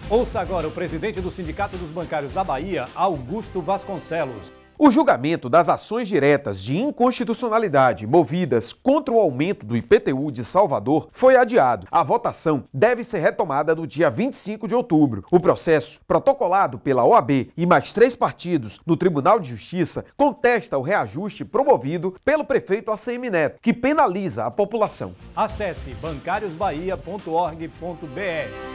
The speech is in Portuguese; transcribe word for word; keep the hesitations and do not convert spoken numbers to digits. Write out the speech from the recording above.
Ouça agora o presidente do Sindicato dos Bancários da Bahia, Augusto Vasconcelos. O julgamento das ações diretas de inconstitucionalidade movidas contra o aumento do I P T U de Salvador foi adiado. A votação deve ser retomada no dia vinte e cinco de outubro. O processo, protocolado pela O A B e mais três partidos no Tribunal de Justiça, contesta o reajuste promovido pelo prefeito A C M Neto, que penaliza a população. Acesse bancários bahia ponto org ponto br.